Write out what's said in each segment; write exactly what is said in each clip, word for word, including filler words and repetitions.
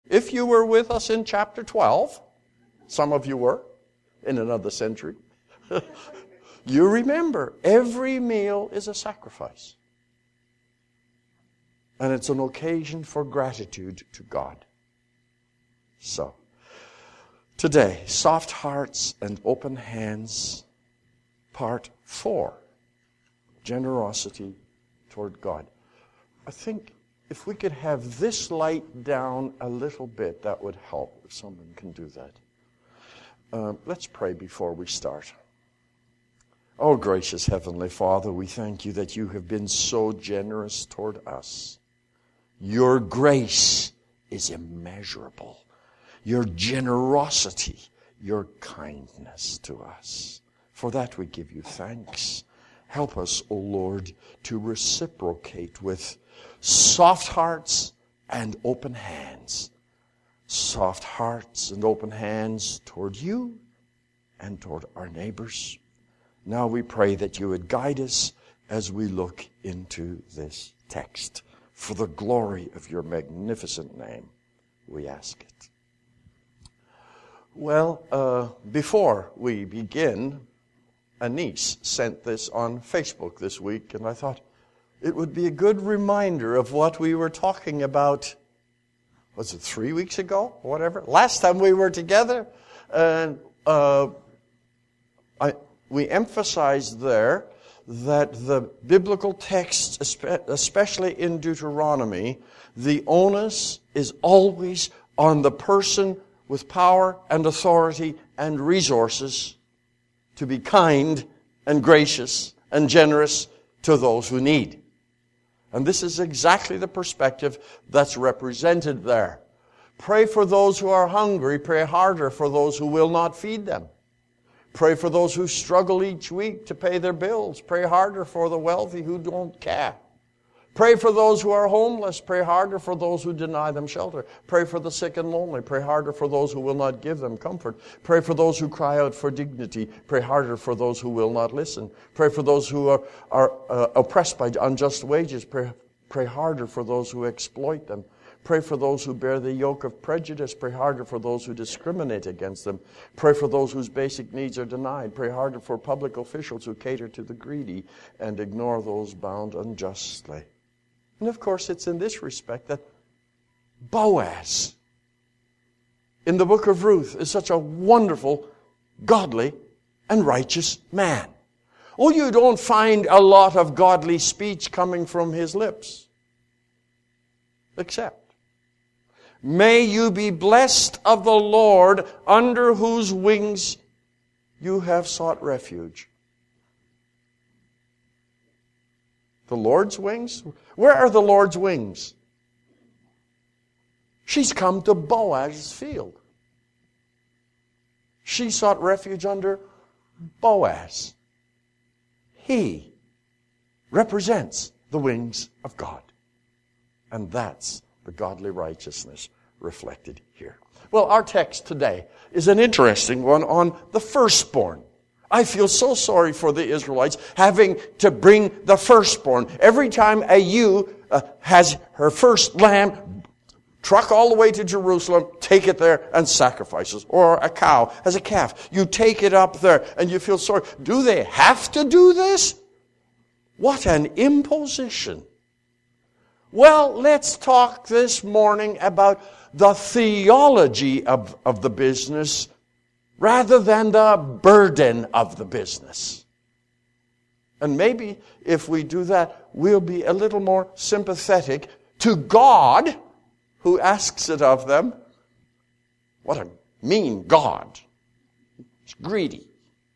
If you were with us in chapter twelve, some of you were in another century, you remember every meal is a sacrifice. And it's an occasion for gratitude to God. So, today, soft hearts and open hands, part four, generosity toward God. I think if we could have this light down a little bit, that would help, if someone can do that. Uh, let's pray before we start. Oh, gracious Heavenly Father, we thank you that you have been so generous toward us. Your grace is immeasurable. Your generosity, your kindness to us. For that we give you thanks. Help us, O Lord, to reciprocate with soft hearts and open hands. Soft hearts and open hands toward you and toward our neighbors. Now we pray that you would guide us as we look into this text. For the glory of your magnificent name, we ask it. Well, uh, before we begin, a niece sent this on Facebook this week, and I thought it would be a good reminder of what we were talking about, was it three weeks ago, or whatever? Last time we were together, and uh, I, we emphasized there that the biblical texts, especially in Deuteronomy, the onus is always on the person with power and authority and resources to be kind and gracious and generous to those who need. And this is exactly the perspective that's represented there. Pray for those who are hungry. Pray harder for those who will not feed them. Pray for those who struggle each week to pay their bills. Pray harder for the wealthy who don't care. Pray for those who are homeless. Pray harder for those who deny them shelter. Pray for the sick and lonely. Pray harder for those who will not give them comfort. Pray for those who cry out for dignity. Pray harder for those who will not listen. Pray for those who are, are uh, oppressed by unjust wages. Pray, pray harder for those who exploit them. Pray for those who bear the yoke of prejudice. Pray harder for those who discriminate against them. Pray for those whose basic needs are denied. Pray harder for public officials who cater to the greedy and ignore those bound unjustly. And of course, it's in this respect that Boaz in the book of Ruth is such a wonderful, godly, and righteous man. Oh, you don't find a lot of godly speech coming from his lips. Except, may you be blessed of the Lord, under whose wings you have sought refuge. The Lord's wings? Where are the Lord's wings? She's come to Boaz's field. She sought refuge under Boaz. He represents the wings of God. And that's the godly righteousness reflected here. Well, our text today is an interesting one on the firstborn. I feel so sorry for the Israelites having to bring the firstborn. Every time a ewe uh, has her first lamb, truck all the way to Jerusalem, take it there and sacrifices. Or a cow has a calf. You take it up there and you feel sorry. Do they have to do this? What an imposition. Well, let's talk this morning about the theology of, of the business rather than the burden of the business. And maybe if we do that, we'll be a little more sympathetic to God, who asks it of them. What a mean God. It's greedy.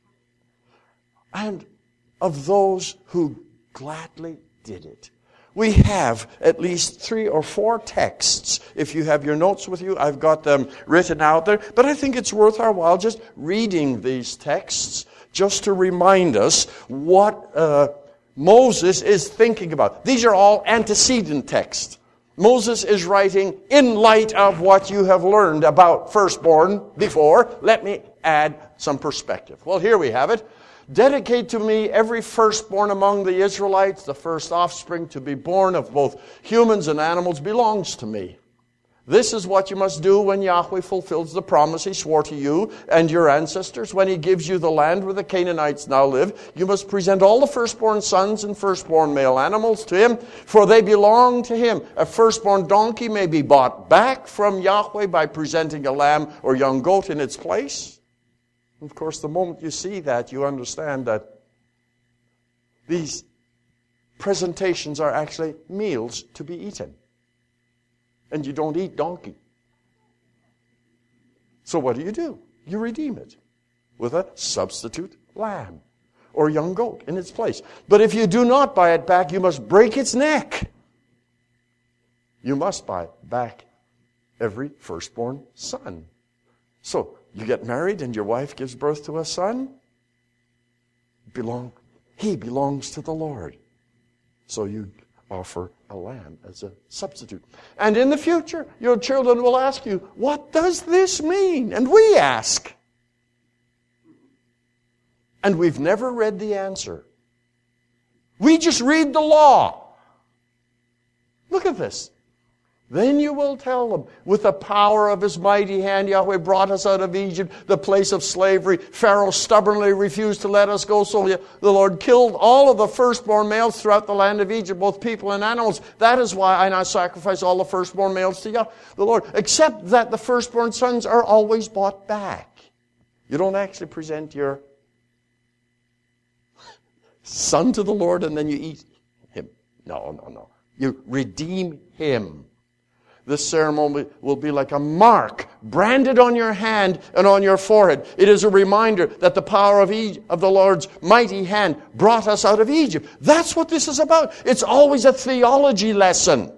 And of those who gladly did it. We have at least three or four texts. If you have your notes with you, I've got them written out there. But I think it's worth our while just reading these texts just to remind us what uh, Moses is thinking about. These are all antecedent texts. Moses is writing in light of what you have learned about firstborn before. Let me add some perspective. Well, here we have it. Dedicate to me every firstborn among the Israelites. The first offspring to be born of both humans and animals belongs to me. This is what you must do when Yahweh fulfills the promise He swore to you and your ancestors. When He gives you the land where the Canaanites now live, you must present all the firstborn sons and firstborn male animals to Him, for they belong to Him. A firstborn donkey may be bought back from Yahweh by presenting a lamb or young goat in its place. And of course, the moment you see that, you understand that these presentations are actually meals to be eaten. And you don't eat donkey. So what do you do? You redeem it with a substitute lamb or young goat in its place. But if you do not buy it back, you must break its neck. You must buy back every firstborn son. So you get married and your wife gives birth to a son. Belong, he belongs to the Lord. So you offer a lamb as a substitute. And in the future, your children will ask you, what does this mean? And we ask. And we've never read the answer. We just read the law. Look at this. Then you will tell them, with the power of His mighty hand, Yahweh brought us out of Egypt, the place of slavery. Pharaoh stubbornly refused to let us go, so the Lord killed all of the firstborn males throughout the land of Egypt, both people and animals. That is why I now sacrifice all the firstborn males to Yahweh, the Lord. Except that the firstborn sons are always bought back. You don't actually present your son to the Lord and then you eat him. No, no, no. You redeem him. This ceremony will be like a mark branded on your hand and on your forehead. It is a reminder that the power of, Egypt, of the Lord's mighty hand brought us out of Egypt. That's what this is about. It's always a theology lesson,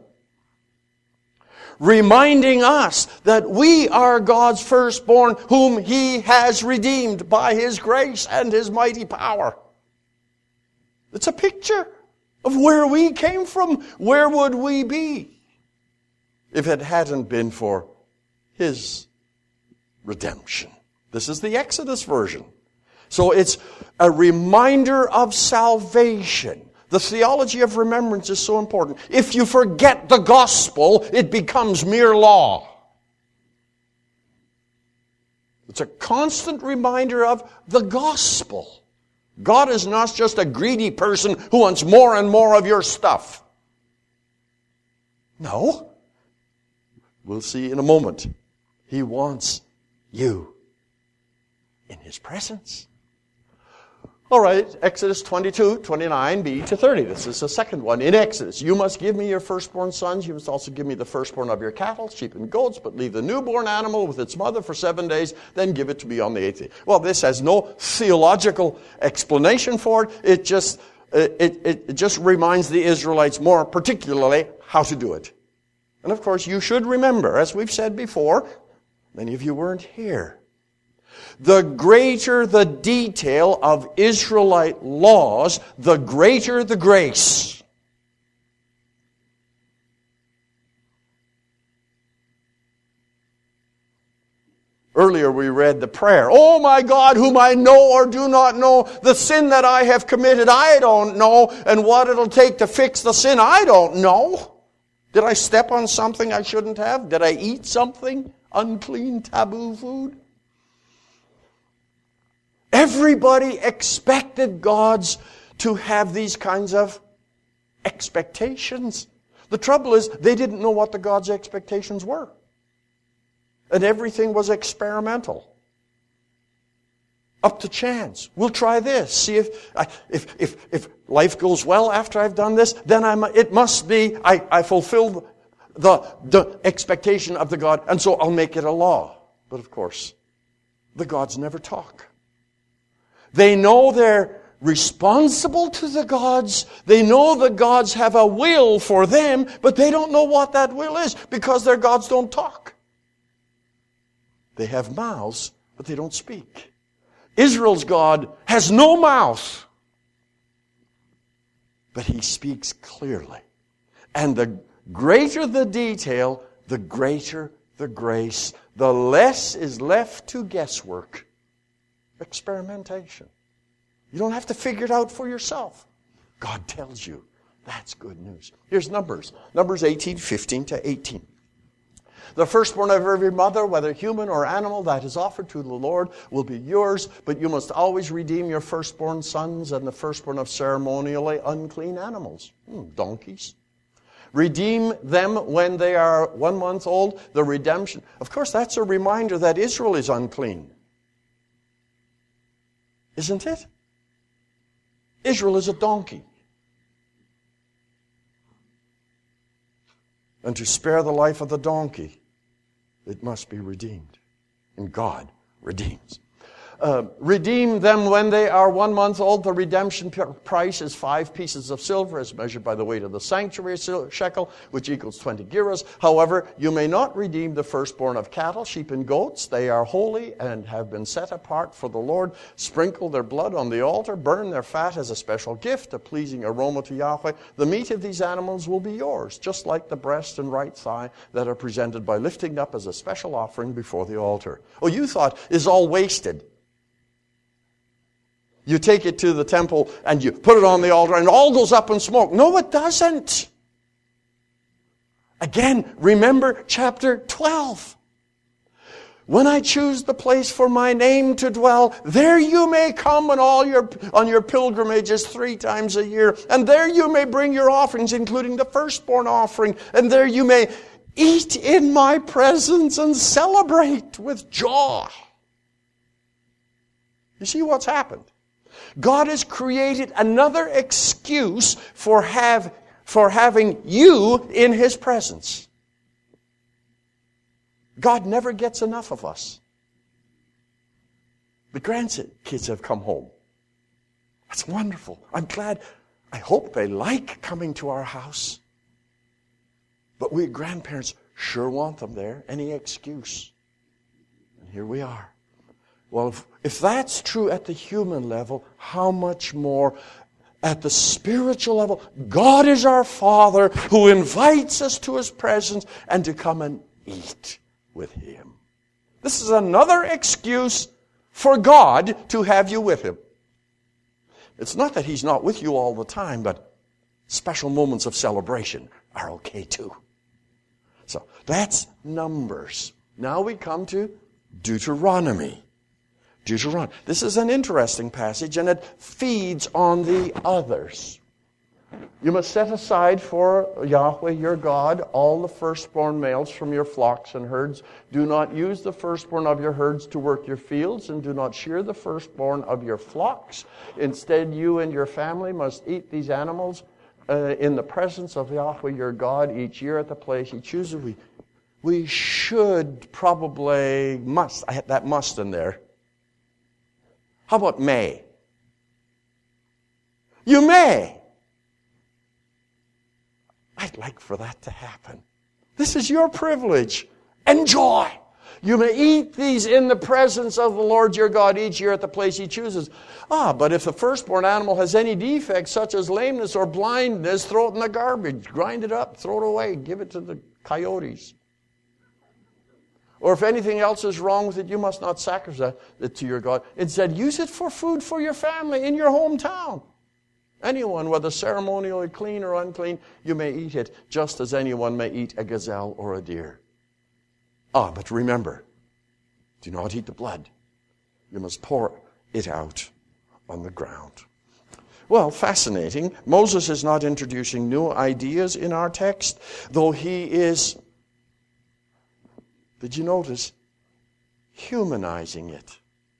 reminding us that we are God's firstborn, whom He has redeemed by His grace and His mighty power. It's a picture of where we came from. Where would we be if it hadn't been for His redemption? This is the Exodus version. So it's a reminder of salvation. The theology of remembrance is so important. If you forget the gospel, it becomes mere law. It's a constant reminder of the gospel. God is not just a greedy person who wants more and more of your stuff. No. We'll see in a moment. He wants you in His presence. All right, Exodus twenty-two, twenty-nine b to thirty. This is the second one. In Exodus, you must give me your firstborn sons. You must also give me the firstborn of your cattle, sheep and goats, but leave the newborn animal with its mother for seven days, then give it to me on the eighth day. Well, this has no theological explanation for it. It just, it, it, it just reminds the Israelites more particularly how to do it. And of course, you should remember, as we've said before, many of you weren't here. The greater the detail of Israelite laws, the greater the grace. Earlier we read the prayer, "Oh my God, whom I know or do not know, the sin that I have committed I don't know, and what it'll take to fix the sin I don't know. Did I step on something I shouldn't have? Did I eat something unclean, taboo food?" Everybody expected God's to have these kinds of expectations. The trouble is, they didn't know what the God's expectations were. And everything was experimental. Up to chance. We'll try this. See if if if if life goes well after I've done this, then I'm it must be I, I fulfilled the the expectation of the God, and so I'll make it a law. But of course, the gods never talk. They know they're responsible to the gods. They know the gods have a will for them, but they don't know what that will is because their gods don't talk. They have mouths, but they don't speak. Israel's God has no mouth, but He speaks clearly. And the greater the detail, the greater the grace. The less is left to guesswork. Experimentation. You don't have to figure it out for yourself. God tells you. That's good news. Here's Numbers. Numbers eighteen, fifteen to eighteen. The firstborn of every mother, whether human or animal, that is offered to the Lord will be yours, but you must always redeem your firstborn sons and the firstborn of ceremonially unclean animals, hmm, donkeys. Redeem them when they are one month old, the redemption. Of course, that's a reminder that Israel is unclean. Isn't it? Israel is a donkey. And to spare the life of the donkey, it must be redeemed. And God redeems. Uh, redeem them when they are one month old. The redemption price is five pieces of silver as measured by the weight of the sanctuary shekel, which equals twenty gerahs. However, you may not redeem the firstborn of cattle, sheep, and goats. They are holy and have been set apart for the Lord. Sprinkle their blood on the altar. Burn their fat as a special gift, a pleasing aroma to Yahweh. The meat of these animals will be yours, just like the breast and right thigh that are presented by lifting up as a special offering before the altar. Oh, you thought it's all wasted. You take it to the temple and you put it on the altar and it all goes up in smoke. No, it doesn't. Again, remember chapter twelve. When I choose the place for my name to dwell, there you may come on all your on your pilgrimages three times a year, and there you may bring your offerings, including the firstborn offering, and there you may eat in my presence and celebrate with joy. You see what's happened? God has created another excuse for have for having you in His presence. God never gets enough of us. The grandkids have come home. That's wonderful. I'm glad. I hope they like coming to our house. But we grandparents sure want them there. Any excuse. And here we are. Well, if, if that's true at the human level, how much more at the spiritual level? God is our Father who invites us to His presence and to come and eat with Him. This is another excuse for God to have you with Him. It's not that He's not with you all the time, but special moments of celebration are okay too. So that's Numbers. Now we come to Deuteronomy. Deuteronomy. This is an interesting passage, and it feeds on the others. You must set aside for Yahweh your God all the firstborn males from your flocks and herds. Do not use the firstborn of your herds to work your fields, and do not shear the firstborn of your flocks. Instead, you and your family must eat these animals uh, in the presence of Yahweh your God each year at the place He chooses. We, we should probably must. I had that must in there. How about may? You may. I'd like for that to happen. This is your privilege. Enjoy. You may eat these in the presence of the Lord your God each year at the place He chooses. Ah, but if the firstborn animal has any defects such as lameness or blindness, throw it in the garbage. Grind it up. Throw it away. Give it to the coyotes. Or if anything else is wrong with it, you must not sacrifice it to your God. Instead, use it for food for your family in your hometown. Anyone, whether ceremonially clean or unclean, you may eat it, just as anyone may eat a gazelle or a deer. Ah, but remember, do not eat the blood. You must pour it out on the ground. Well, fascinating. Moses is not introducing new ideas in our text, though he is, did you notice, humanizing it.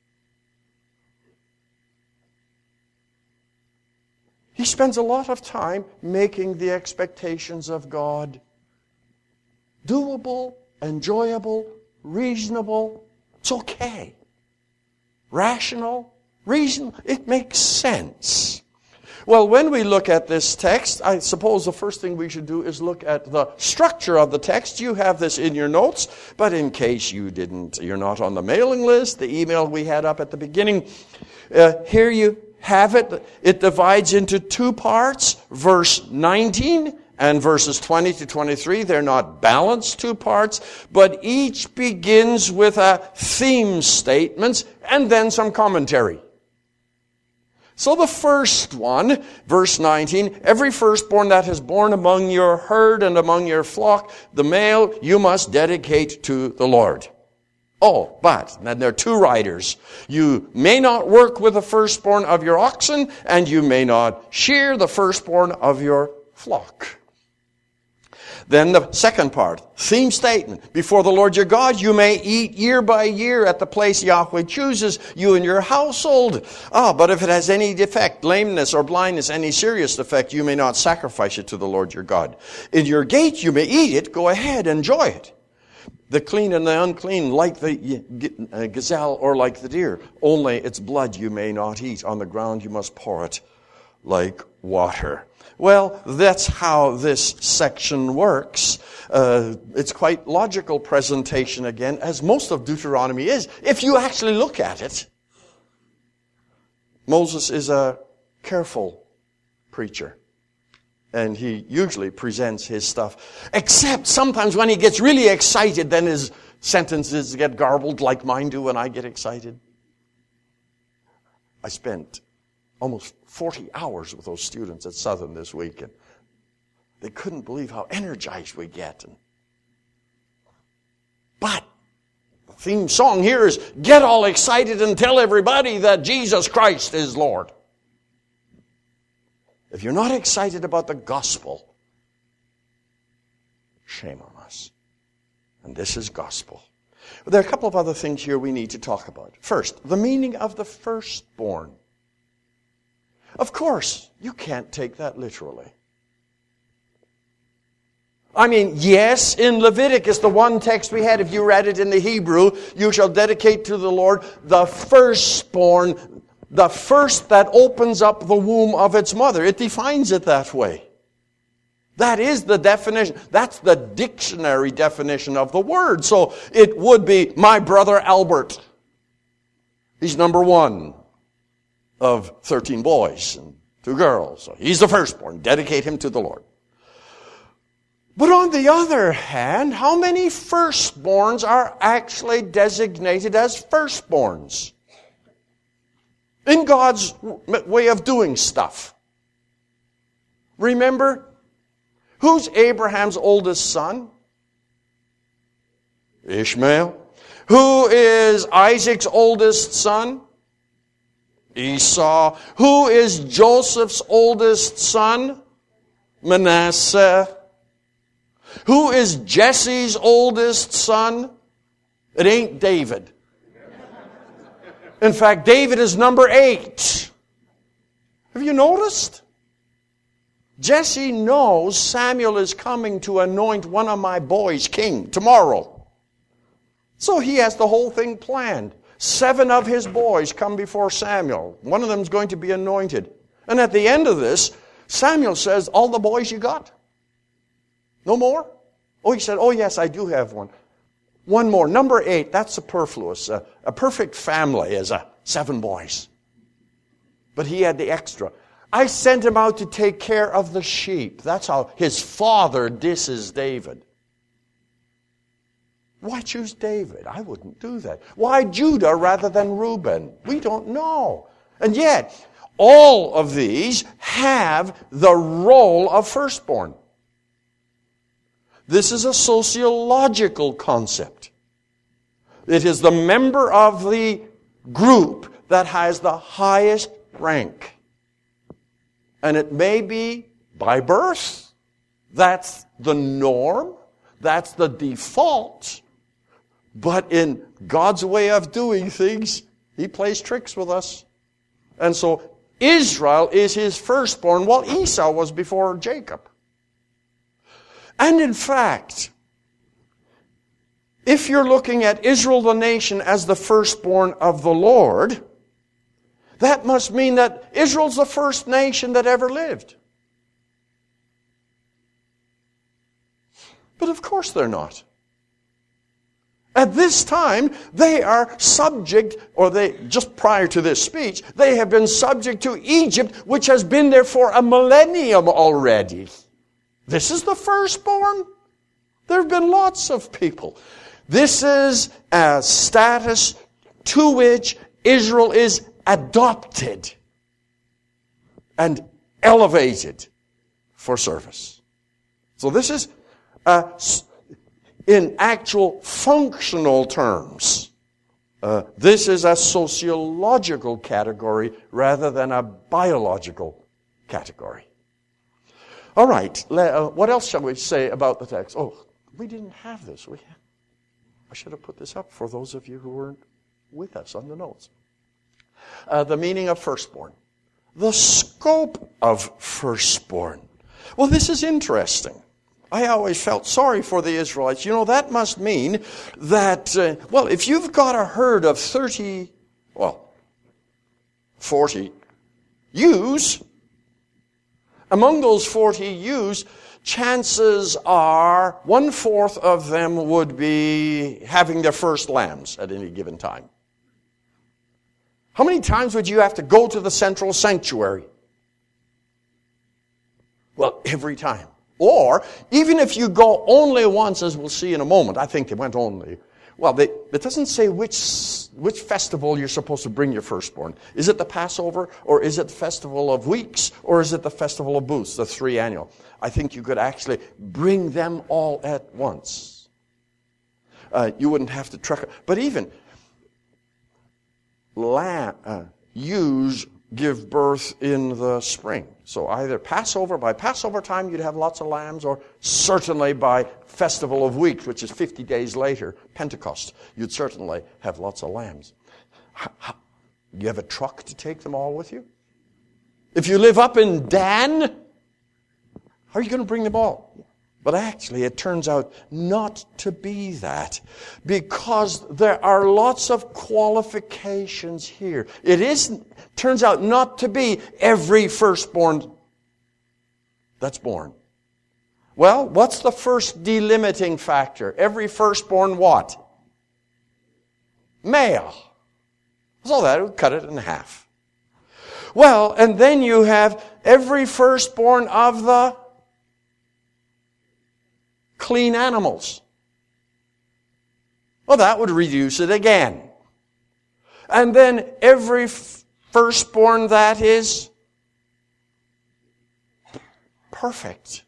He spends a lot of time making the expectations of God doable, enjoyable, reasonable. It's okay. Rational, reasonable. It makes sense. Well, when we look at this text, I suppose the first thing we should do is look at the structure of the text. You have this in your notes, but in case you didn't, you're not on the mailing list, the email we had up at the beginning, uh, here you have it. It divides into two parts, verse nineteen and verses twenty to twenty-three. They're not balanced two parts, but each begins with a theme statement and then some commentary. So the first one, verse nineteen, every firstborn that is born among your herd and among your flock, the male you must dedicate to the Lord. Oh, but, and there are two riders. You may not work with the firstborn of your oxen, and you may not shear the firstborn of your flock. Then the second part, theme statement. Before the Lord your God, you may eat year by year at the place Yahweh chooses, you and your household. Ah, but if it has any defect, lameness or blindness, any serious defect, you may not sacrifice it to the Lord your God. In your gate you may eat it, go ahead, enjoy it. The clean and the unclean, like the gazelle or like the deer. Only its blood you may not eat. On the ground you must pour it like water. Well, that's how this section works. Uh, it's quite logical presentation again, as most of Deuteronomy is, if you actually look at it. Moses is a careful preacher, and he usually presents his stuff. Except sometimes when he gets really excited, then his sentences get garbled like mine do when I get excited. I spent almost forty hours with those students at Southern this week, and they couldn't believe how energized we get. And, but the theme song here is, get all excited and tell everybody that Jesus Christ is Lord. If you're not excited about the gospel, shame on us. And this is gospel. But there are a couple of other things here we need to talk about. First, the meaning of the firstborn. Of course, you can't take that literally. I mean, yes, in Leviticus, the one text we had, if you read it in the Hebrew, you shall dedicate to the Lord the firstborn, the first that opens up the womb of its mother. It defines it that way. That is the definition. That's the dictionary definition of the word. So it would be my brother Albert. He's number one of thirteen boys and two girls. So he's the firstborn. Dedicate him to the Lord. But on the other hand, how many firstborns are actually designated as firstborns in God's way of doing stuff? Remember, who's Abraham's oldest son? Ishmael. Who is Isaac's oldest son? Esau. Who is Joseph's oldest son? Manasseh. Who is Jesse's oldest son? It ain't David. In fact, David is number eight. Have you noticed? Jesse knows Samuel is coming to anoint one of my boys king tomorrow. So he has the whole thing planned. Seven of his boys come before Samuel. One of them is going to be anointed. And at the end of this, Samuel says, all the boys you got? No more? Oh, he said, oh yes, I do have one. One more. Number eight, that's superfluous. A, a perfect family is a seven boys. But he had the extra. I sent him out to take care of the sheep. That's how his father disses David. Why choose David? I wouldn't do that. Why Judah rather than Reuben? We don't know. And yet, all of these have the role of firstborn. This is a sociological concept. It is the member of the group that has the highest rank. And it may be by birth. That's the norm. That's the default. But in God's way of doing things, He plays tricks with us. And so Israel is His firstborn, while Esau was before Jacob. And in fact, if you're looking at Israel the nation as the firstborn of the Lord, that must mean that Israel's the first nation that ever lived. But of course they're not. At this time, they are subject, or they, just prior to this speech, they have been subject to Egypt, which has been there for a millennium already. This is the firstborn. There have been lots of people. This is a status to which Israel is adopted. and elevated for service. So this is, uh, in actual functional terms, uh, this is a sociological category rather than a biological category. All right, uh, what else shall we say about the text? Oh, we didn't have this. We had, I should have put this up for those of you who weren't with us on the notes. Uh, the meaning of firstborn. The scope of firstborn. Well, this is interesting. I always felt sorry for the Israelites. You know, that must mean that, uh, well, if you've got a herd of thirty, well, forty ewes, among those forty ewes, chances are one-fourth of them would be having their first lambs at any given time. How many times would you have to go to the central sanctuary? Well, every time. Or, even if you go only once, as we'll see in a moment, I think they went only. Well, they, it doesn't say which, which festival you're supposed to bring your firstborn. Is it the Passover, or is it the Festival of Weeks, or is it the Festival of Booths, the three annual? I think you could actually bring them all at once. Uh, you wouldn't have to trek. But even lamb, uh, ewes give birth in the spring. So either Passover, by Passover time you'd have lots of lambs, or certainly by Festival of Weeks, which is fifty days later, Pentecost, you'd certainly have lots of lambs. You have a truck to take them all with you? If you live up in Dan, how are you going to bring them all? But actually, it turns out not to be that, because there are lots of qualifications here. It isn't, turns out not to be every firstborn that's born. Well, what's the first delimiting factor? Every firstborn what? Male. So that would cut it in half. Well, and then you have every firstborn of the clean animals. Well, that would reduce it again. And then every f- firstborn that is perfect.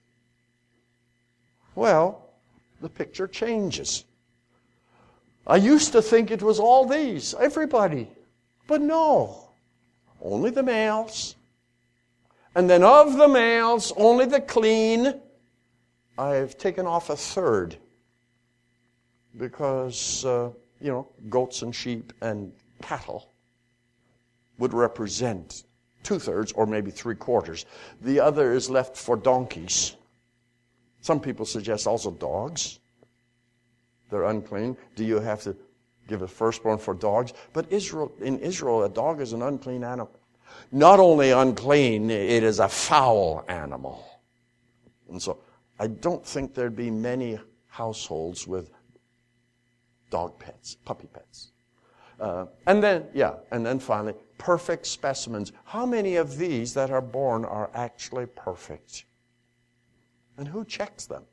Well, the picture changes. I used to think it was all these, everybody. But no, only the males. And then of the males, only the clean. I've taken off a third because, uh, you know, goats and sheep and cattle would represent two-thirds or maybe three-quarters. The other is left for donkeys. Some people suggest also dogs. They're unclean. Do you have to give a firstborn for dogs? But Israel, in Israel, a dog is an unclean animal. Not only unclean, it is a foul animal. And so I don't think there'd be many households with dog pets, puppy pets. Uh, and then, yeah, and then finally, perfect specimens. How many of these that are born are actually perfect? And who checks them?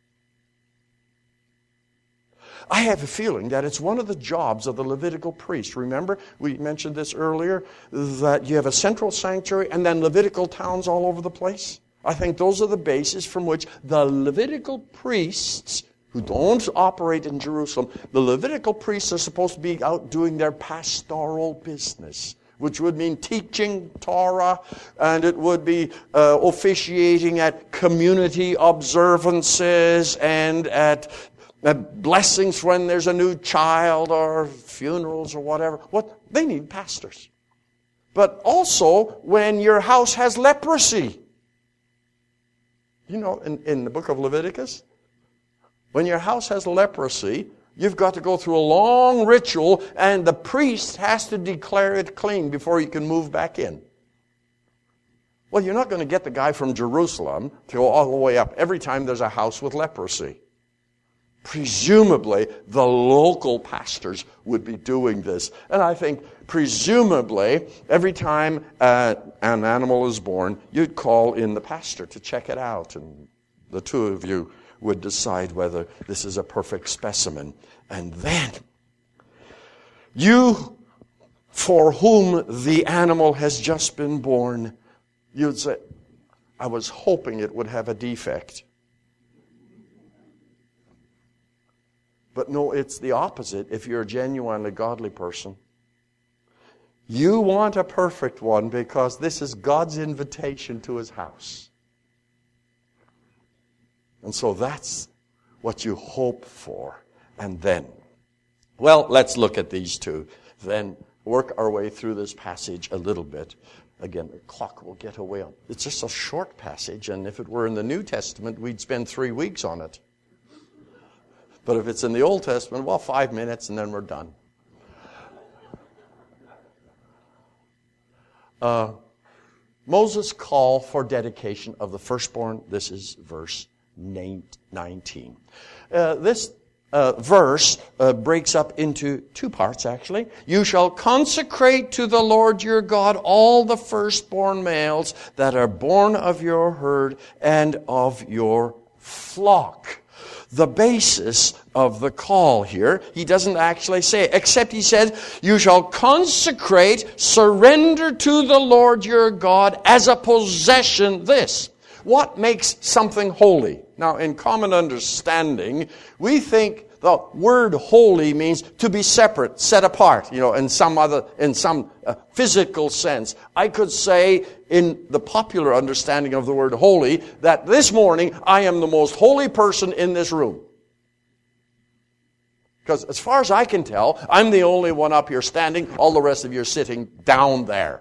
I have a feeling that it's one of the jobs of the Levitical priest. Remember, we mentioned this earlier, that you have a central sanctuary and then Levitical towns all over the place. I think those are the bases from which the Levitical priests, who don't operate in Jerusalem, the Levitical priests are supposed to be out doing their pastoral business, which would mean teaching Torah, and it would be uh, officiating at community observances and at, at blessings when there's a new child or funerals or whatever. What they need pastors. But also when your house has leprosy. You know, in, in the book of Leviticus, when your house has leprosy, you've got to go through a long ritual, and the priest has to declare it clean before you can move back in. Well, you're not going to get the guy from Jerusalem to go all the way up every time there's a house with leprosy. Presumably, the local pastors would be doing this. And I think, presumably, every time uh, an animal is born, you'd call in the pastor to check it out. And the two of you would decide whether this is a perfect specimen. And then, you for whom the animal has just been born, you'd say, I was hoping it would have a defect. But no, it's the opposite if you're a genuinely godly person. You want a perfect one because this is God's invitation to His house. And so that's what you hope for. And then, well, let's look at these two. Then work our way through this passage a little bit. Again, the clock will get away. It's just a short passage, and if it were in the New Testament, we'd spend three weeks on it. But if it's in the Old Testament, well, five minutes and then we're done. Uh, Moses' call for dedication of the firstborn. This is verse nineteen. Uh, this uh, verse uh, breaks up into two parts, actually. You shall consecrate to the Lord your God all the firstborn males that are born of your herd and of your flock. The basis of the call here, he doesn't actually say, except he said, you shall consecrate, surrender to the Lord your God as a possession this. What makes something holy? Now, in common understanding, we think the word holy means to be separate, set apart, you know, in some other, in some uh, physical sense. I could say, in the popular understanding of the word holy, that this morning I am the most holy person in this room. Because as far as I can tell, I'm the only one up here standing, all the rest of you are sitting down there.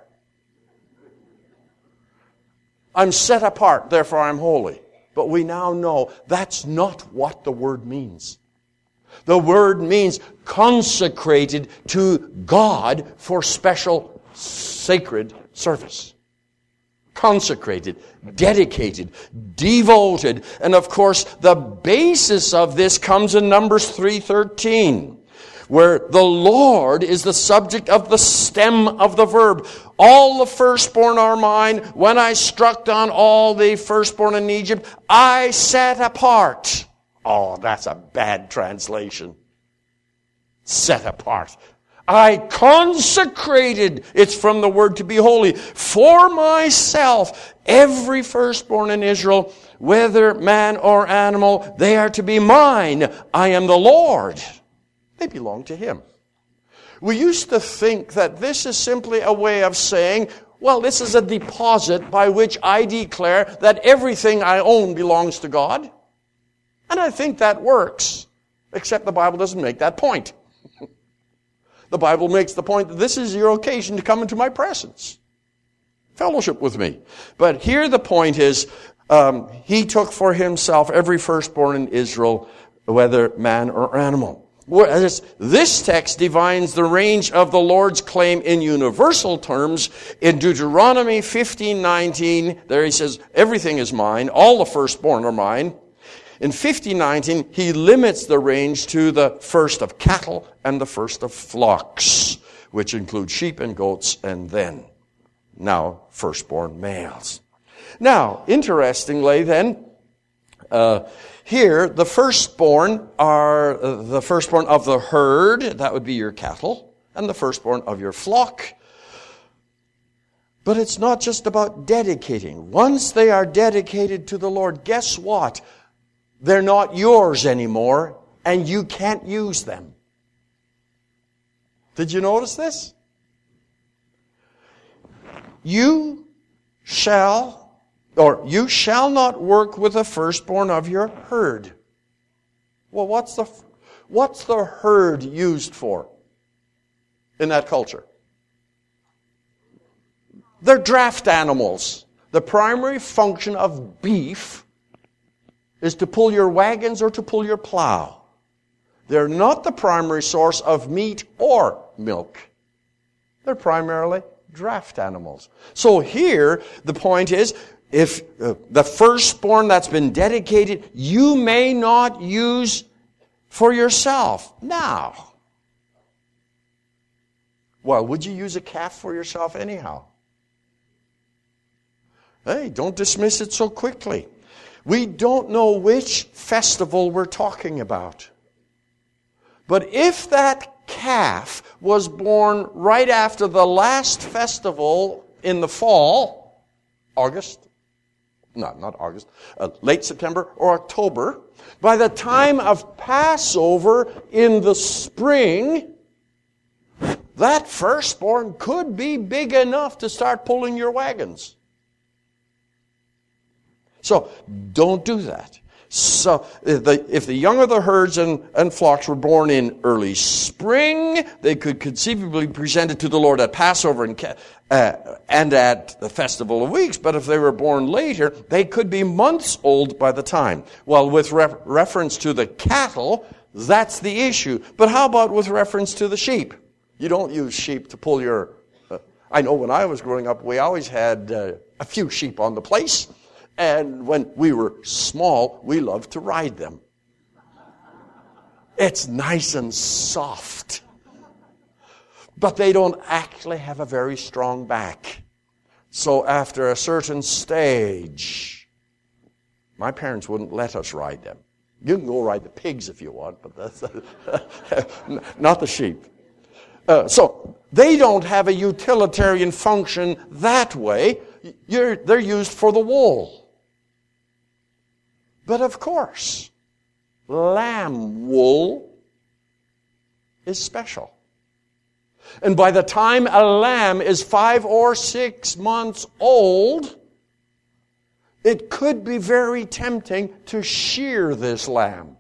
I'm set apart, therefore I'm holy. But we now know that's not what the word means. The word means consecrated to God for special sacred service. Consecrated, dedicated, devoted. And of course, the basis of this comes in Numbers three thirteen, where the Lord is the subject of the stem of the verb. All the firstborn are mine. When I struck down all the firstborn in Egypt, I set apart. Oh, that's a bad translation. Set apart. I consecrated, it's from the word to be holy, for myself, every firstborn in Israel, whether man or animal, they are to be mine. I am the Lord. They belong to Him. We used to think that this is simply a way of saying, well, this is a deposit by which I declare that everything I own belongs to God. And I think that works, except the Bible doesn't make that point. The Bible makes the point that this is your occasion to come into my presence. Fellowship with me. But here the point is, um, He took for Himself every firstborn in Israel, whether man or animal. This text defines the range of the Lord's claim in universal terms. In Deuteronomy fifteen nineteen, there He says, everything is mine, all the firstborn are mine. In fifteen nineteen, He limits the range to the first of cattle and the first of flocks, which include sheep and goats, and then, now, firstborn males. Now, interestingly then, uh, here, the firstborn are uh, the firstborn of the herd, that would be your cattle, and the firstborn of your flock. But it's not just about dedicating. Once they are dedicated to the Lord, guess what? They're not yours anymore, and you can't use them. Did you notice this? You shall, or you shall not work with the firstborn of your herd. Well, what's the, what's the herd used for in that culture? They're draft animals. The primary function of beef is to pull your wagons or to pull your plow. They're not the primary source of meat or milk. They're primarily draft animals. So here, the point is, if uh, the firstborn that's been dedicated, you may not use for yourself. Now, well, would you use a calf for yourself anyhow? Hey, don't dismiss it so quickly. We don't know which festival we're talking about. But if that calf was born right after the last festival in the fall, August, no, not August, uh, late September or October, by the time of Passover in the spring, that firstborn could be big enough to start pulling your wagons. So, don't do that. So, if the, if the young of the herds and, and flocks were born in early spring, they could conceivably be presented to the Lord at Passover and, uh, and at the Festival of Weeks. But if they were born later, they could be months old by the time. Well, with re- reference to the cattle, that's the issue. But how about with reference to the sheep? You don't use sheep to pull your... Uh, I know when I was growing up, we always had uh, a few sheep on the place. And when we were small, we loved to ride them. It's nice and soft. But they don't actually have a very strong back. So after a certain stage, my parents wouldn't let us ride them. You can go ride the pigs if you want, but that's not the sheep. Uh, so they don't have a utilitarian function that way. You're, they're used for the wool. But of course, lamb wool is special. And by the time a lamb is five or six months old, it could be very tempting to shear this lamb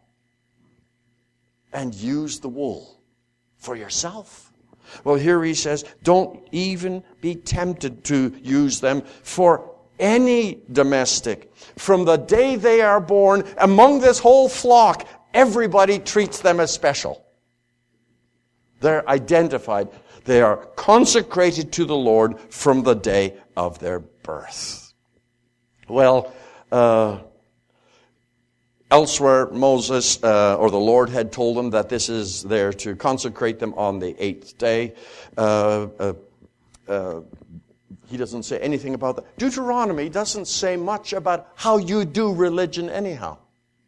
and use the wool for yourself. Well, here he says, don't even be tempted to use them for any domestic. From the day they are born, among this whole flock, everybody treats them as special. They're identified. They are consecrated to the Lord from the day of their birth. Well, uh, elsewhere, Moses, uh, or the Lord had told them that this is there to consecrate them on the eighth day. Uh, uh, uh, he doesn't say anything about that. Deuteronomy doesn't say much about how you do religion anyhow.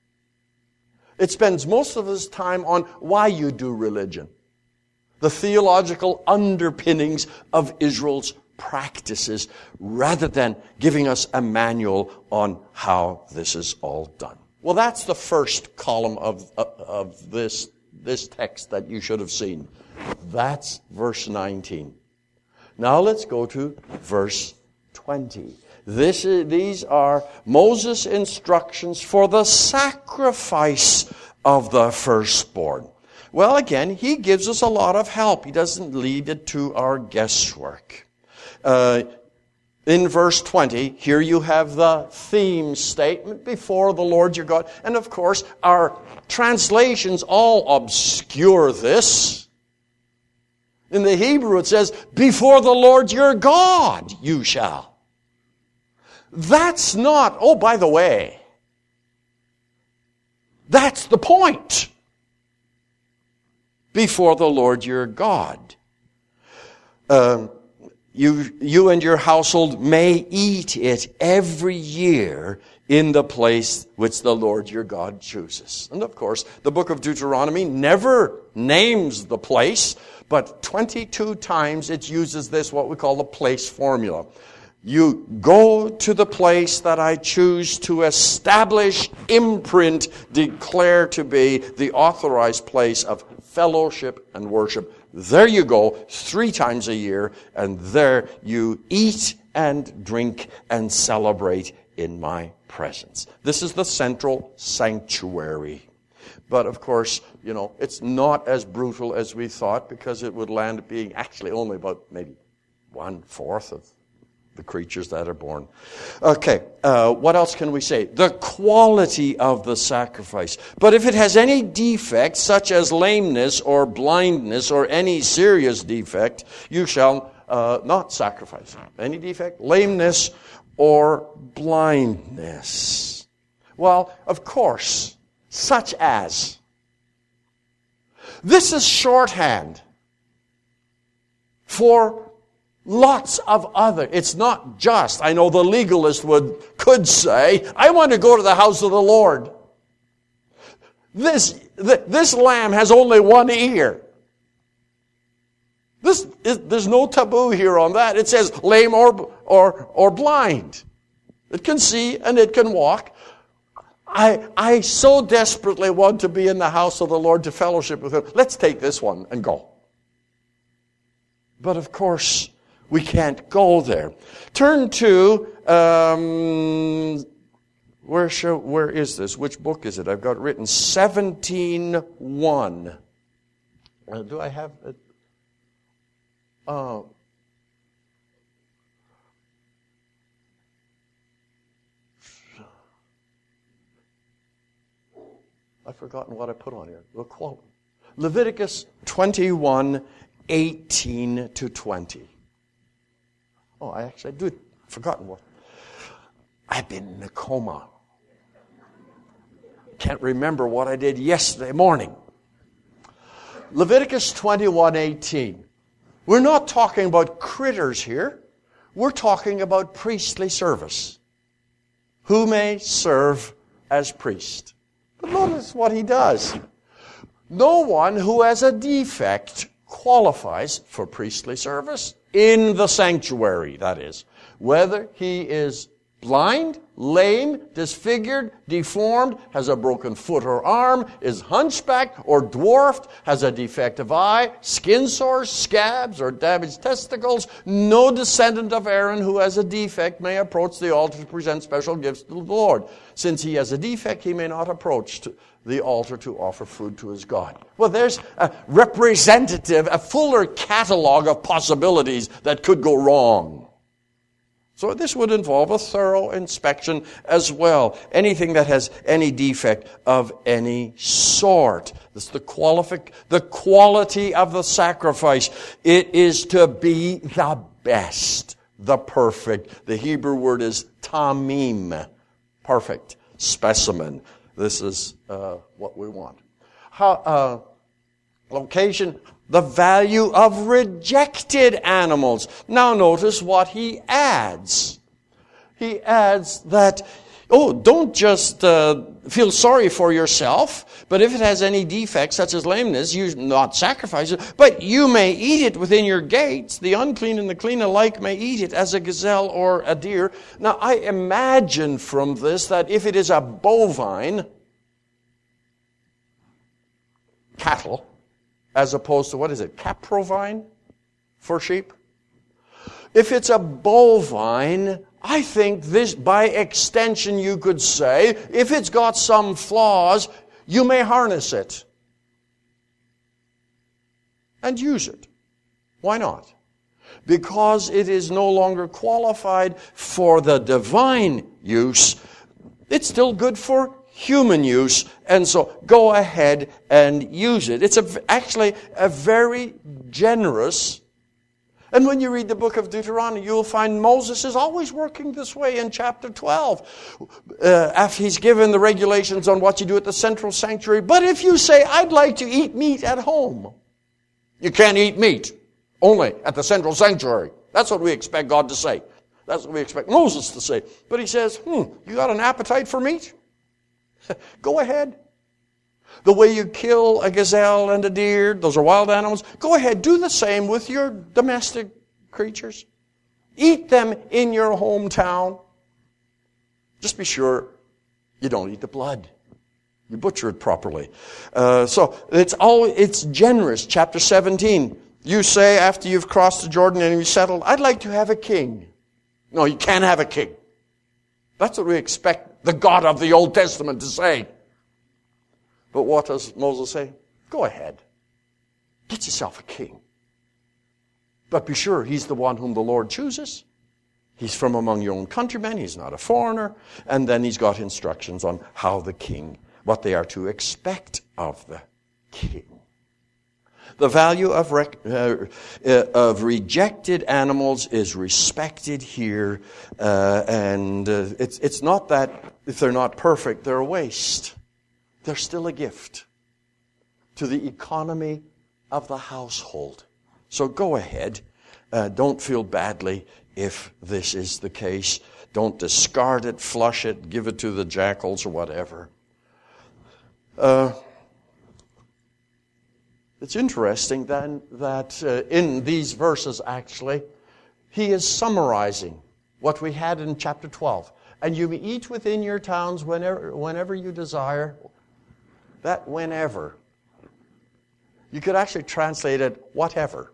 It spends most of its time on why you do religion. The theological underpinnings of Israel's practices, rather than giving us a manual on how this is all done. Well, that's the first column of, of this, this text that you should have seen. That's verse nineteen. Now let's go to verse twenty. This is, these are Moses' instructions for the sacrifice of the firstborn. Well, again, he gives us a lot of help. He doesn't leave it to our guesswork. Uh, in verse twenty, here you have the theme statement, before the Lord your God. And of course, our translations all obscure this. In the Hebrew it says, before the Lord your God you shall. That's not, oh, by the way, that's the point. Before the Lord your God. Um, you, you and your household may eat it every year in the place which the Lord your God chooses. And of course, the book of Deuteronomy never names the place, but twenty-two times it uses this, what we call the place formula. You go to the place that I choose to establish, imprint, declare to be the authorized place of fellowship and worship. There you go, three times a year, and there you eat and drink and celebrate in my presence. This is the central sanctuary. But of course, you know, it's not as brutal as we thought, because it would land up being actually only about maybe one-fourth of the creatures that are born. Okay, uh, what else can we say? The quality of the sacrifice. But if it has any defect, such as lameness or blindness or any serious defect, you shall uh, not sacrifice. Any defect? Lameness or blindness. Well, of course, such as. This is shorthand for lots of other. It's not just, I know the legalist would could say, I want to go to the house of the Lord. This, th- this lamb has only one ear. This is, there's no taboo here on that. It says lame or, or, or blind. It can see and it can walk. I, I so desperately want to be in the house of the Lord to fellowship with Him. Let's take this one and go. But of course, we can't go there. Turn to, um, where, shall, where is this? Which book is it? I've got written seventeen one. Uh, do I have it? Uh, I've forgotten what I put on here. The quote. Leviticus twenty-one, eighteen to twenty. Oh, I actually do. I've forgotten what. I've been in a coma. Can't remember what I did yesterday morning. Leviticus twenty-one, eighteen. We're not talking about critters here. We're talking about priestly service. Who may serve as priest? But notice what he does. No one who has a defect qualifies for priestly service in the sanctuary, that is. Whether he is blind, lame, disfigured, deformed, has a broken foot or arm, is hunchbacked or dwarfed, has a defective eye, skin sores, scabs, or damaged testicles, no descendant of Aaron who has a defect may approach the altar to present special gifts to the Lord. Since he has a defect, he may not approach to the altar to offer food to his God. Well, there's a representative, a fuller catalog of possibilities that could go wrong. So this would involve a thorough inspection as well. Anything that has any defect of any sort. This is the qualific, the quality of the sacrifice. It is to be the best, the perfect. The Hebrew word is tamim, perfect, specimen. This is uh, what we want. How, uh, location, the value of rejected animals. Now notice what he adds. He adds that, oh, don't just uh, feel sorry for yourself, but if it has any defects such as lameness, you not sacrifice it, but you may eat it within your gates. The unclean and the clean alike may eat it as a gazelle or a deer. Now I imagine from this that if it is a bovine cattle, as opposed to, what is it, caprovine for sheep? If it's a bovine, I think this, by extension you could say, if it's got some flaws, you may harness it and use it. Why not? Because it is no longer qualified for the divine use. It's still good for human use, and so go ahead and use it. It's a, actually a very generous, and when you read the book of Deuteronomy, you'll find Moses is always working this way in chapter twelve. Uh, after he's given the regulations on what you do at the central sanctuary. But if you say, I'd like to eat meat at home, you can't eat meat only at the central sanctuary. That's what we expect God to say. That's what we expect Moses to say. But he says, hmm, you got an appetite for meat? Go ahead. The way you kill a gazelle and a deer, those are wild animals. Go ahead, do the same with your domestic creatures. Eat them in your hometown. Just be sure you don't eat the blood. You butcher it properly. Uh, so it's all it's generous. Chapter seventeen. You say after you've crossed the Jordan and you've settled, I'd like to have a king. No, you can't have a king. That's what we expect the God of the Old Testament to say. But what does Moses say? Go ahead. Get yourself a king. But be sure he's the one whom the Lord chooses. He's from among your own countrymen. He's not a foreigner. And then he's got instructions on how the king, what they are to expect of the king. The value of, rec- uh, uh, of rejected animals is respected here. Uh, and uh, it's, it's not that if they're not perfect, they're a waste. They're still a gift to the economy of the household. So go ahead. Uh, don't feel badly if this is the case. Don't discard it, flush it, give it to the jackals or whatever. Uh, it's interesting then that uh, in these verses actually, he is summarizing what we had in chapter twelve. And you may eat within your towns whenever, whenever you desire. That whenever. You could actually translate it whatever.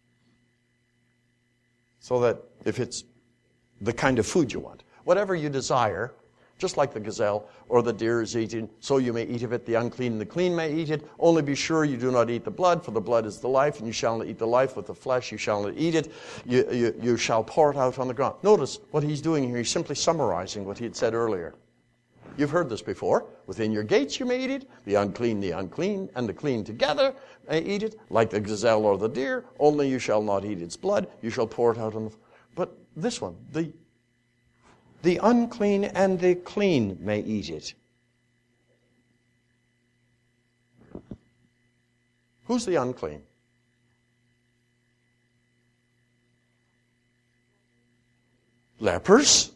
So that if it's the kind of food you want, whatever you desire, just like the gazelle or the deer is eaten, so you may eat of it. The unclean and the clean may eat it. Only be sure you do not eat the blood, for the blood is the life, and you shall not eat the life with the flesh. You shall not eat it. You, you, you shall pour it out on the ground. Notice what he's doing here. He's simply summarizing what he had said earlier. You've heard this before. Within your gates you may eat it. The unclean, the unclean, and the clean together may eat it, like the gazelle or the deer. Only you shall not eat its blood. You shall pour it out on the... But this one, the The unclean and the clean may eat it. Who's the unclean? Lepers.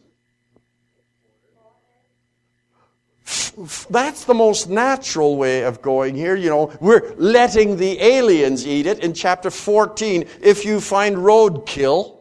That's the most natural way of going here. You know, we're letting the aliens eat it. In chapter fourteen, if you find roadkill,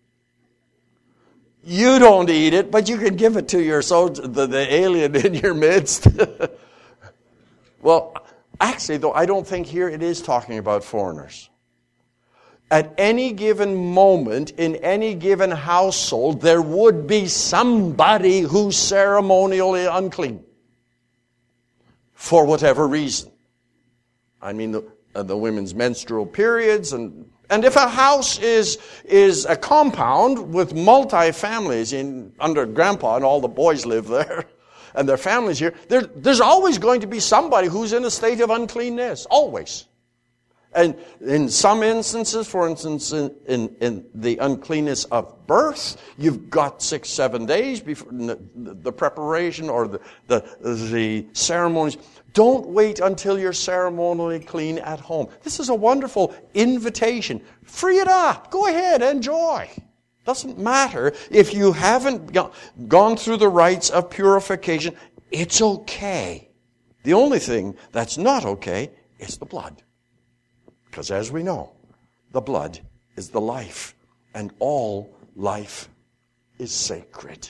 you don't eat it, but you can give it to your so the, the alien in your midst. Well, actually, though, I don't think here it is talking about foreigners. At any given moment, in any given household, there would be somebody who's ceremonially unclean. For whatever reason. I mean, the, uh, the women's menstrual periods and... And if a house is is a compound with multi-families in under Grandpa and all the boys live there, and their families here, there, there's always going to be somebody who's in a state of uncleanness. Always. And in some instances, for instance, in, in, in the uncleanness of birth, you've got six, seven days before the, the preparation or the, the, the ceremonies. Don't wait until you're ceremonially clean at home. This is a wonderful invitation. Free it up. Go ahead, enjoy. Doesn't matter if you haven't gone through the rites of purification. It's okay. The only thing that's not okay is the blood. Because as we know, the blood is the life, and all life is sacred.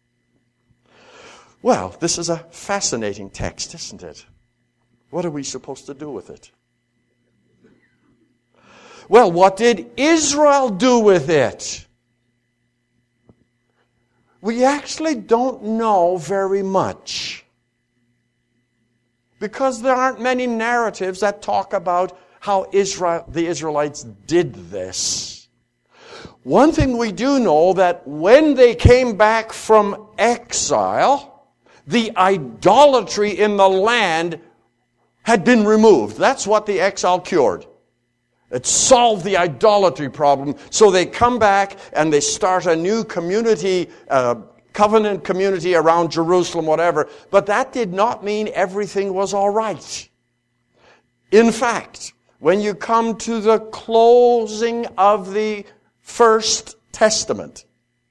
Well, this is a fascinating text, isn't it? What are we supposed to do with it? Well, what did Israel do with it? We actually don't know very much. Because there aren't many narratives that talk about how Israel, the Israelites did this. One thing we do know, that when they came back from exile, the idolatry in the land had been removed. That's what the exile cured. It solved the idolatry problem. So they come back and they start a new community, uh, covenant community around Jerusalem, whatever. But that did not mean everything was all right. In fact, when you come to the closing of the First Testament,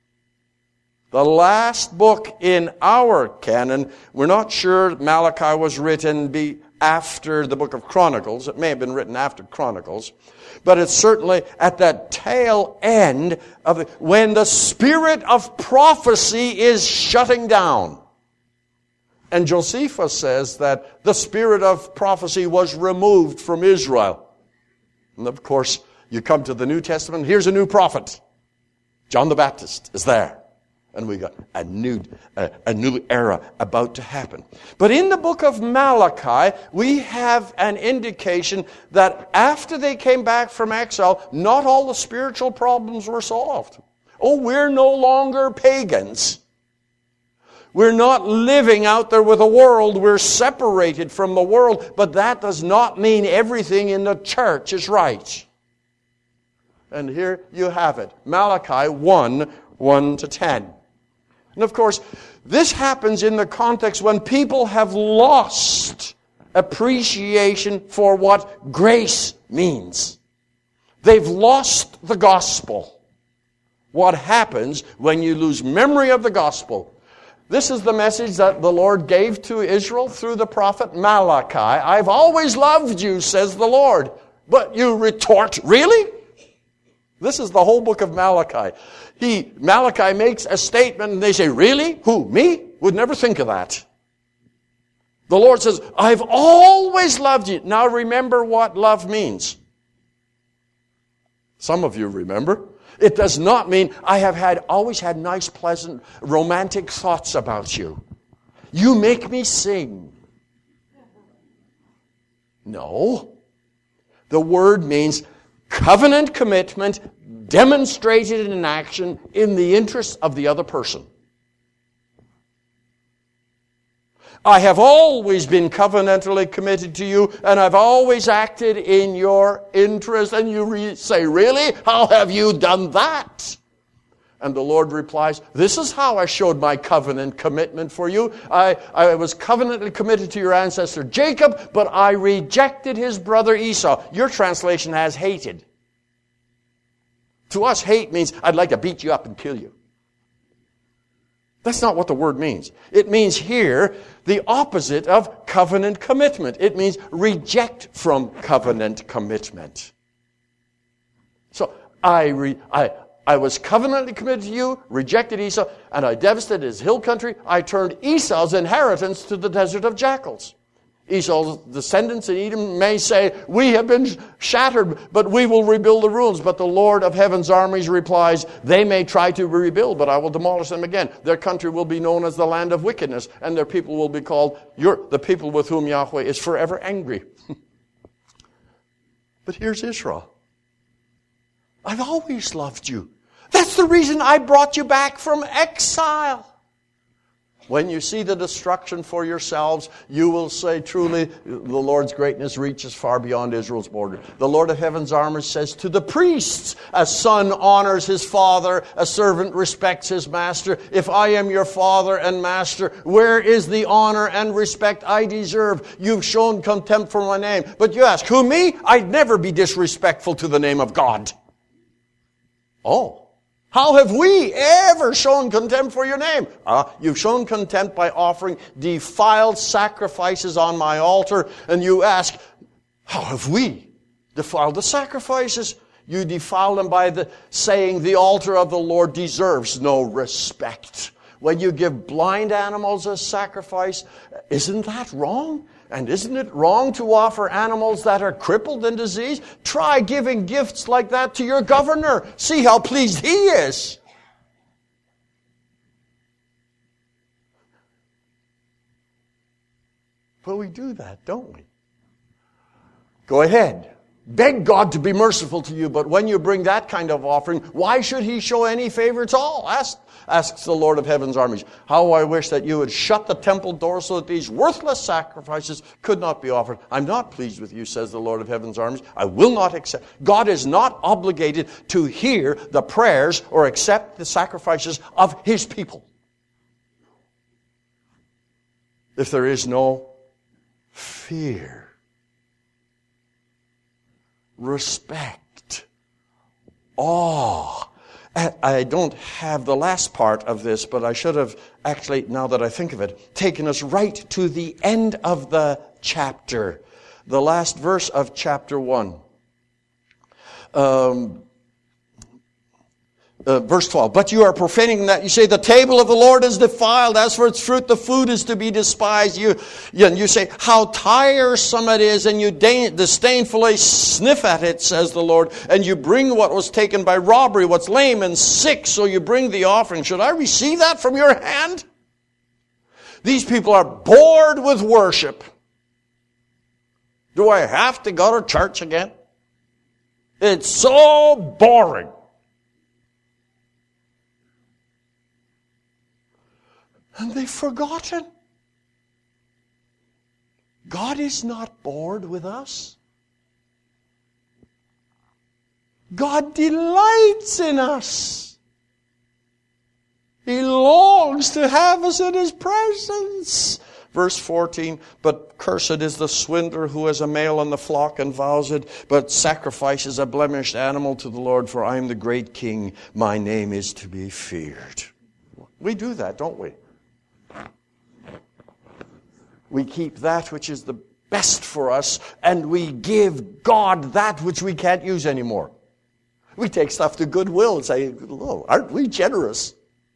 the last book in our canon, we're not sure Malachi was written be after the book of Chronicles. It may have been written after Chronicles. But it's certainly at that tail end of it, when the spirit of prophecy is shutting down. And Josephus says that the spirit of prophecy was removed from Israel. And of course, you come to the New Testament, here's a new prophet. John the Baptist is there. And we got a new, uh, a new era about to happen. But in the book of Malachi, we have an indication that after they came back from exile, not all the spiritual problems were solved. Oh, we're no longer pagans. We're not living out there with the world. We're separated from the world. But that does not mean everything in the church is right. And here you have it. Malachi one, one to ten. And of course, this happens in the context when people have lost appreciation for what grace means. They've lost the gospel. What happens when you lose memory of the gospel? This is the message that the Lord gave to Israel through the prophet Malachi. I've always loved you, says the Lord. But you retort, really? This is the whole book of Malachi. He, Malachi makes a statement and they say, really? Who? Me? Would never think of that. The Lord says, I've always loved you. Now remember what love means. Some of you remember. It does not mean I have had always had nice, pleasant, romantic thoughts about you. You make me sing. No. The word means covenant commitment demonstrated in action in the interest of the other person. I have always been covenantally committed to you, and I've always acted in your interest. And you re- say, really? How have you done that? And the Lord replies, this is how I showed my covenant commitment for you. I, I was covenantally committed to your ancestor Jacob, but I rejected his brother Esau. Your translation has hated. To us, hate means I'd like to beat you up and kill you. That's not what the word means. It means here the opposite of covenant commitment. It means reject from covenant commitment. So I, re, I, I was covenantally committed to you, rejected Esau, and I devastated his hill country. I turned Esau's inheritance to the desert of jackals. Esau's descendants in Edom may say, we have been shattered, but we will rebuild the ruins. But the Lord of heaven's armies replies, they may try to rebuild, but I will demolish them again. Their country will be known as the land of wickedness, and their people will be called you're the people with whom Yahweh is forever angry. But here's Israel. I've always loved you. That's the reason I brought you back from exile. When you see the destruction for yourselves, you will say, truly, the Lord's greatness reaches far beyond Israel's border. The Lord of heaven's armies says to the priests, a son honors his father, a servant respects his master. If I am your father and master, where is the honor and respect I deserve? You've shown contempt for my name. But you ask, who, me? I'd never be disrespectful to the name of God. Oh. How have we ever shown contempt for your name? Uh, you've shown contempt by offering defiled sacrifices on my altar. And you ask, how have we defiled the sacrifices? You defile them by the, saying the altar of the Lord deserves no respect. When you give blind animals as sacrifice, isn't that wrong? And isn't it wrong to offer animals that are crippled and diseased? Try giving gifts like that to your governor. See how pleased he is. But we do that, don't we? Go ahead. Beg God to be merciful to you, but when you bring that kind of offering, why should he show any favor at all? Ask, asks the Lord of heaven's armies. How I wish that you would shut the temple door so that these worthless sacrifices could not be offered. I'm not pleased with you, says the Lord of heaven's armies. I will not accept. God is not obligated to hear the prayers or accept the sacrifices of his people. If there is no fear, respect, awe. I don't have the last part of this, but I should have actually, now that I think of it, taken us right to the end of the chapter. The last verse of chapter one. Um, Uh, verse twelve, but you are profaning that. You say, the table of the Lord is defiled. As for its fruit, the food is to be despised. You, you, you say, how tiresome it is, and you disdainfully sniff at it, says the Lord. And you bring what was taken by robbery, what's lame and sick, so you bring the offering. Should I receive that from your hand? These people are bored with worship. Do I have to go to church again? It's so boring. And they've forgotten. God is not bored with us. God delights in us. He longs to have us in his presence. Verse fourteen, but cursed is the swindler who has a male in the flock and vows it, but sacrifices a blemished animal to the Lord, for I am the great king. My name is to be feared. We do that, don't we? We keep that which is the best for us, and we give God that which we can't use anymore. We take stuff to Goodwill and say, oh, aren't we generous?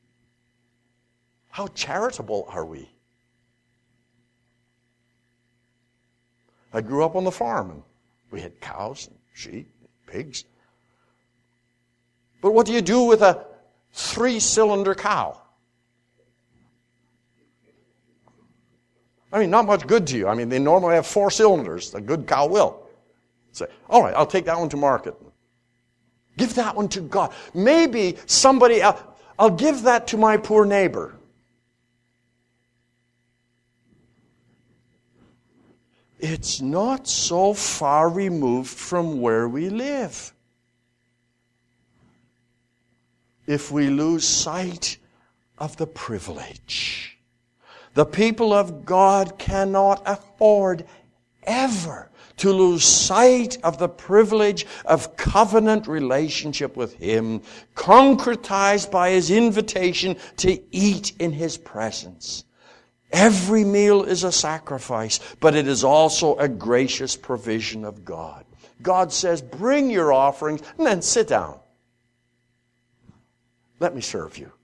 How charitable are we? I grew up on the farm, and we had cows and sheep and pigs. But what do you do with a three-cylinder cow? I mean, not much good to you. I mean, they normally have four cylinders. A good cow will. Say, all right, I'll take that one to market. Give that one to God. Maybe somebody else, I'll give that to my poor neighbor. It's not so far removed from where we live. If we lose sight of the privilege, the people of God cannot afford ever to lose sight of the privilege of covenant relationship with Him, concretized by His invitation to eat in His presence. Every meal is a sacrifice, but it is also a gracious provision of God. God says, bring your offerings and then sit down. Let me serve you.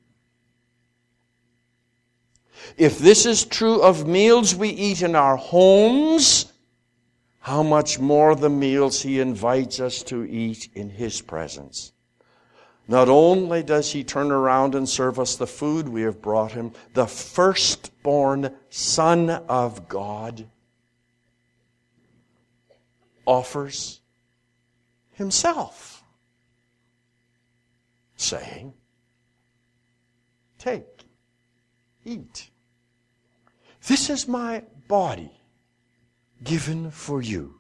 If this is true of meals we eat in our homes, how much more the meals He invites us to eat in His presence. Not only does He turn around and serve us the food we have brought Him, the firstborn Son of God offers Himself, saying, take, eat. This is my body given for you.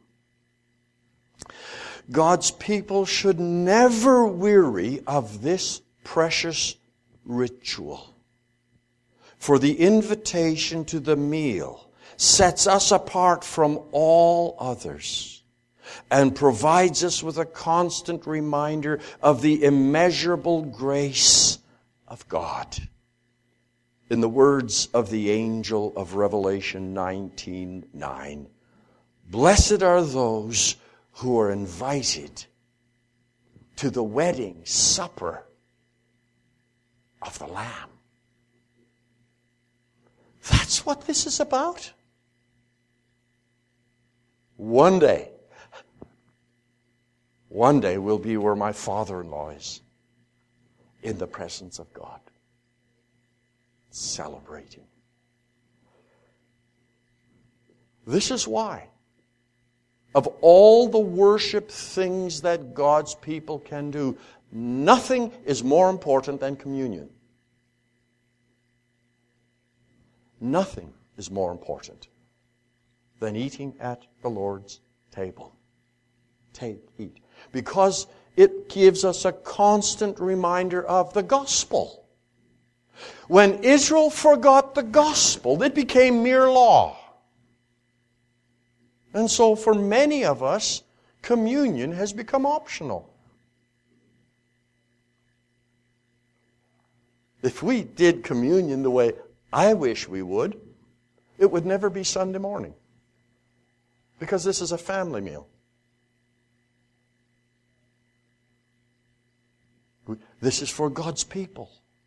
God's people should never weary of this precious ritual. For the invitation to the meal sets us apart from all others and provides us with a constant reminder of the immeasurable grace of God. In the words of the angel of Revelation nineteen nine, blessed are those who are invited to the wedding supper of the Lamb. That's what this is about. One day, one day we'll be where my father-in-law is, in the presence of God, celebrating. This is why, of all the worship things that God's people can do, nothing is more important than communion. Nothing is more important than eating at the Lord's table. Take, eat. Because it gives us a constant reminder of the gospel. When Israel forgot the gospel, it became mere law. And so for many of us, communion has become optional. If we did communion the way I wish we would, it would never be Sunday morning. Because this is a family meal. This is for God's people.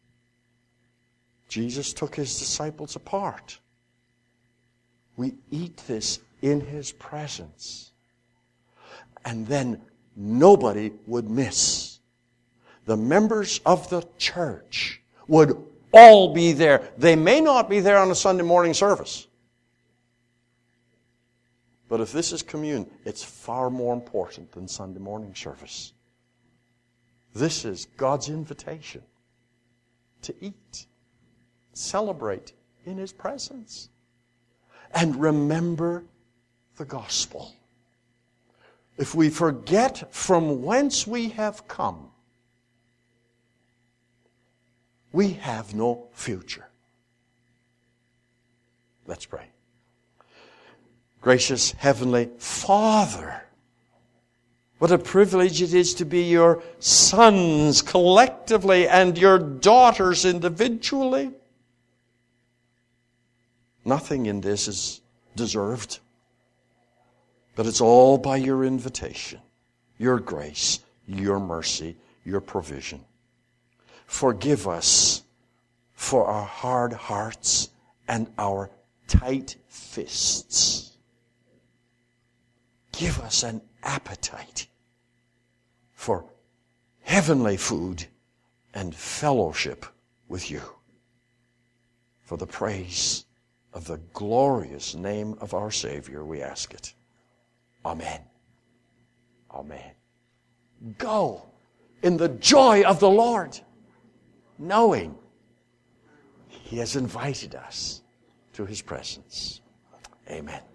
Jesus took His disciples apart. We eat this in His presence. And then nobody would miss. The members of the church would all be there. They may not be there on a Sunday morning service. But if this is communion, it's far more important than Sunday morning service. This is God's invitation to eat, celebrate in His presence, and remember the gospel. If we forget from whence we have come, we have no future. Let's pray. Gracious Heavenly Father, what a privilege it is to be your sons collectively and your daughters individually. Nothing in this is deserved, but it's all by your invitation, your grace, your mercy, your provision. Forgive us for our hard hearts and our tight fists. Give us an appetite for heavenly food and fellowship with you. For the praise of the glorious name of our Savior, we ask it. Amen. Amen. Go in the joy of the Lord, knowing He has invited us to His presence. Amen.